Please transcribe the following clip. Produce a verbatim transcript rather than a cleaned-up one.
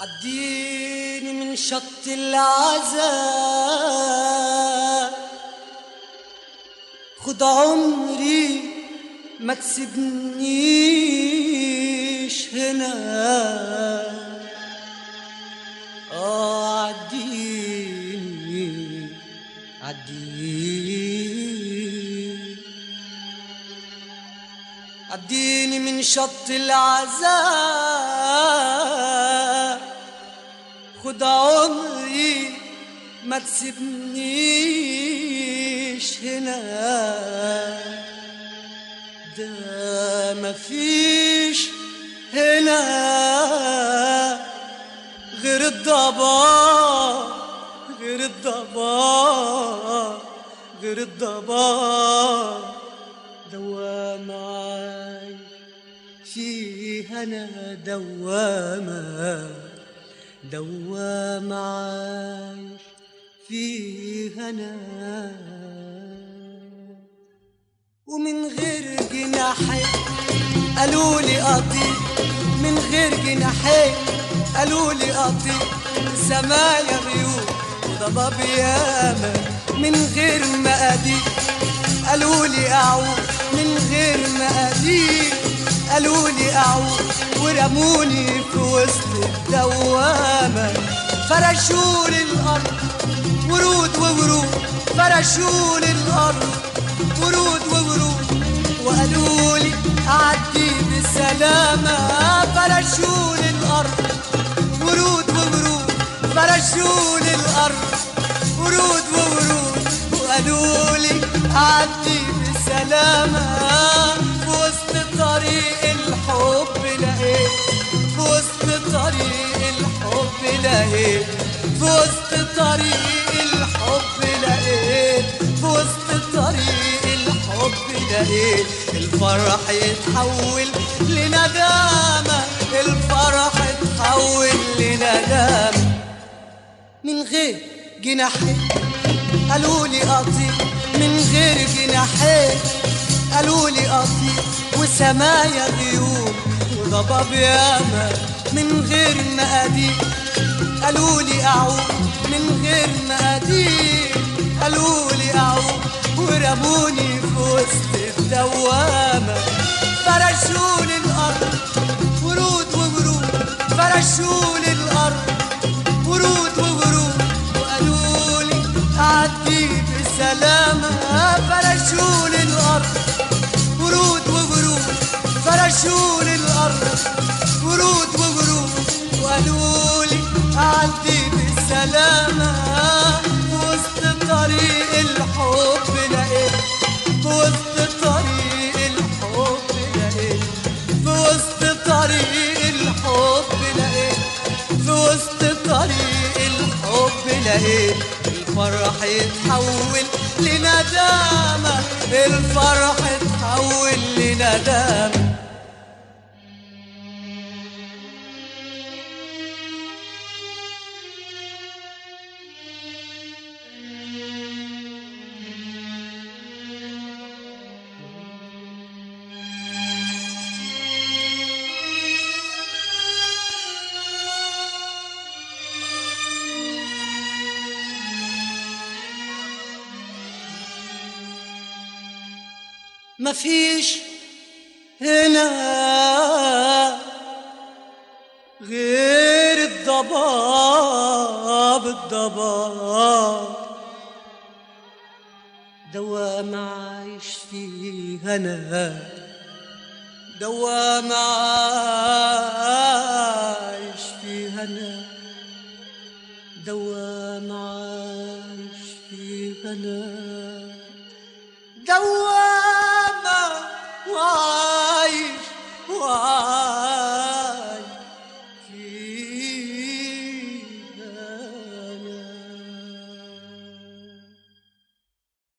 عديني من شط العذاب، خد عمري ما تسيبنيش هنا. اه عديني عديني عديني من شط العذاب، خد عمري ما تسيبنيش هنا. ده مفيش هنا غير الضباب، غير الضباب، غير الضباب. دوامة فيها أنا، دوامة دوامة عايش فيها أنا. ومن غير جناحين قالولي أطير، من غير جناحين قالولي أطير سمايا غيوم وضباب ياما. من غير مقادير قالولي أعود، من غير مقادير قالولي أعود. ورموني في وسط الدوامة، فرشولي الأرض ورود وورود، فرشولي الأرض ورود وورود. وقالولي أعدي بسلامة، فرشولي الأرض ورود وورود، فرشولي الأرض ورود وورود. وقالولي أعدي بسلامة، في وسط طريق الحب لقيت، في وسط طريق الحب لقيت، في وسط طريق الحب لقيت، في وسط طريق الحب لقيت. الفرح يتحول لندامة، الفرح يتحول لندامة. من غير جناحين قالولي أطير، من غير جناحين قالولي أطير وسمايا غيوم وضباب ياما. من غير مقادير قالولي أعود، من غير مقادير قالولي أعود. ورموني في وسط الدوامة، فرشولي الأرض ورود وورود، فرشولي الأرض ورود وورود. وقالولي أعدي بسلامة، فرشولي الأرض ورود وورود، فرشولي الأرض ورود وورود. وقالولي أعدي بسلامة، في وسط طريق الحب لقيت، في وسط طريق الحب لقيت، في وسط طريق الحب لقيت، في وسط طريق الحب لقيت. الفرح يتحول لندامة، الفرح يتحول لندامة. مفيش هنا غير الضباب، الضباب. دوامة عايش فيها أنا، دوامة عايش فيها أنا، دوامة عايش فيها أنا. دوامة وعايش وعايش فيها